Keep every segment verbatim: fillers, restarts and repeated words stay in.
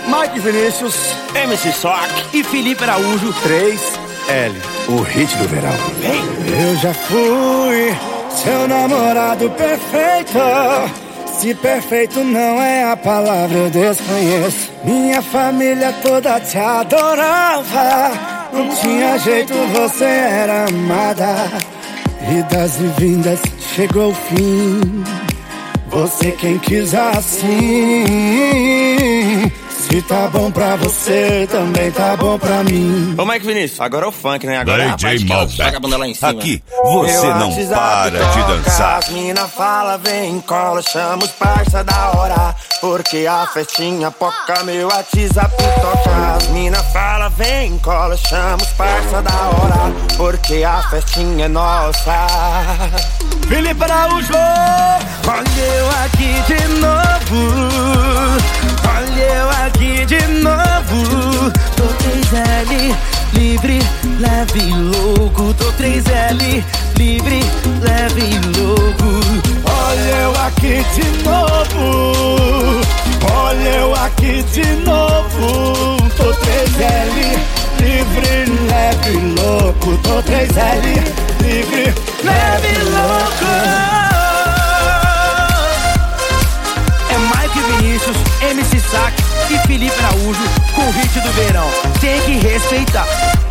Mike Vinícius, M C Sock e Felipe Araújo. três L, o hit do verão. Vem! Eu já fui seu namorado perfeito. Se perfeito não é a palavra, eu desconheço. Minha família toda te adorava. Não tinha jeito, você era amada. Idas e vindas, chegou o fim. Você quem quis assim. Se tá bom pra você, também tá bom pra mim. Ô Mike Vinícius, agora é o funk, né? Agora é a parte que ela joga a bunda lá em cima. Aqui, você Meu não WhatsApp para de toca, dançar. As mina fala, vem, cola, chama os parça da hora. Porque a festinha poca, meu WhatsApp toca. As mina fala, vem, cola, chama os parça da hora. Porque a festinha é nossa. Felipe Araújo! Olha eu aqui de novo. Olha eu aqui de novo. Tô três L, livre, leve e louco. Tô três L, livre, leve e louco. Olha eu aqui de novo. Olha eu aqui de novo. Tô três L, livre, leve e louco. Tô três L, livre, leve e louco. Vinícius, M C Sack e Felipe Araújo com o hit do verão. Tem que respeitar.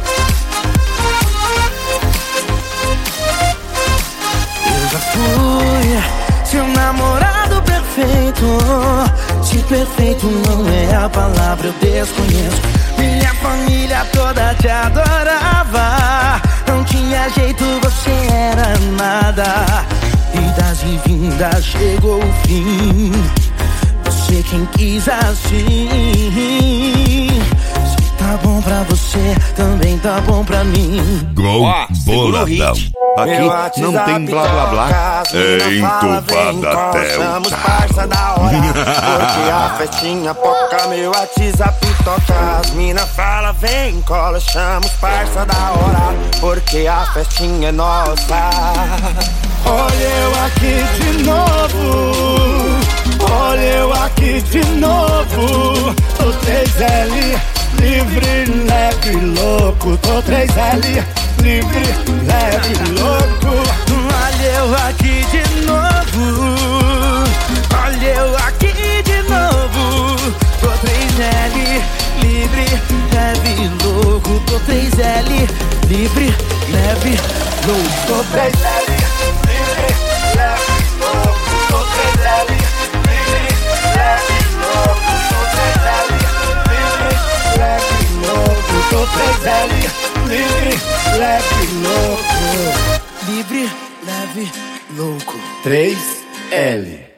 Eu já fui seu namorado perfeito. Se perfeito não é a palavra, eu desconheço. Minha família toda te adorava. Não tinha jeito, você era amada. Idas e vindas, chegou o fim. Você quem quis assim. Se tá bom pra você, também tá bom pra mim. Gol, Ó, segura o boladão. hit. Aqui não tem blá blá blá. É entubada até o os parça da hora. Porque a festinha poca, meu WhatsApp toca. As mina fala, vem, cola, chama os parça da hora. Porque a festinha é nossa. Olha eu aqui de novo. Olha eu aqui de novo. Tô três L, livre, leve e louco. Tô três L, livre, leve e louco. Olha eu aqui de novo. Olha eu aqui de novo. Tô três L, livre, leve e louco. Tô três L, livre, leve e louco. Tô três L, livre, leve e louco. Tô três L, livre, leve e louco. Tô três L, livre, leve e louco. Tô três L, livre, leve e louco. Livre, leve, louco. três L.